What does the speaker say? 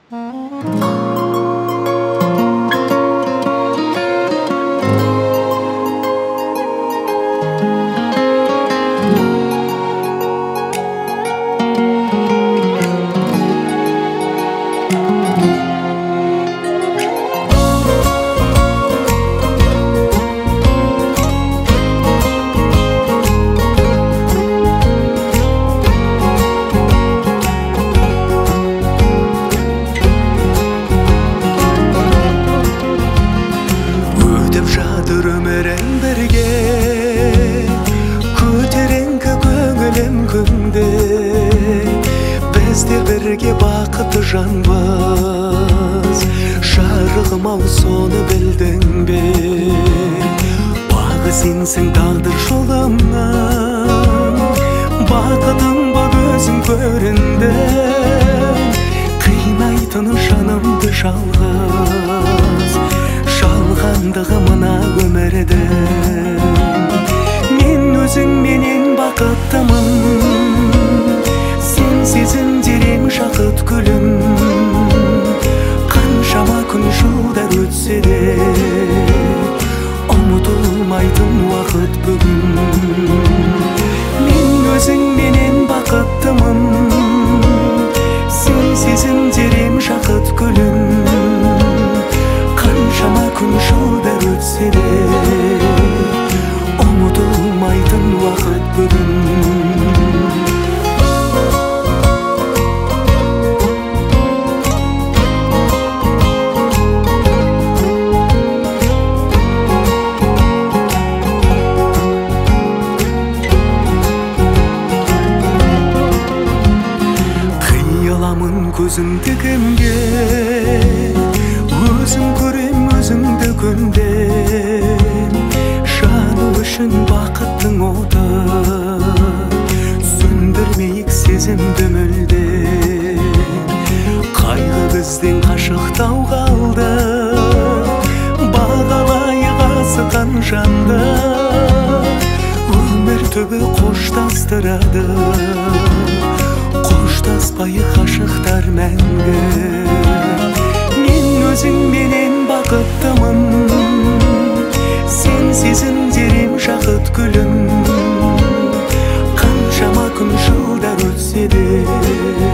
Біздер бірге бақытты жанбыз, жарығым ау соны білдің бе? Бағы сенсің тағдыр жолымнан, бақытым боп өзің көріндің. Қинайтын жанымды жалғыз, жалғандығы мына өмірдің. Мен өзіңменен бақыттымын, сезім терең шақыт күлім. Қаншама күн жылдар өтсе де ұмытылмайтын уақыт бүгін. Мен өзіңменен бақыттымын, сен сезім терең шақыт күлім. Қаншама күн жылдар өтсе де ұмытылмайтын уақыт бүгін. Көзіңді кімге, өзім көрем өзіңді көндем. Жану үшін бақыттың оты, сөндірмейік сезімді мүлдем. Қайғы бізден қашықтау қалды, бағалайық асыққан жанды. Өмір түбі қоштастырады, қоштаспай қашықтар мәңгі. Мен өзіңменен бақыттымын, сен сезім терең шақыт күлім. Қаншама күн жылдар өтсе де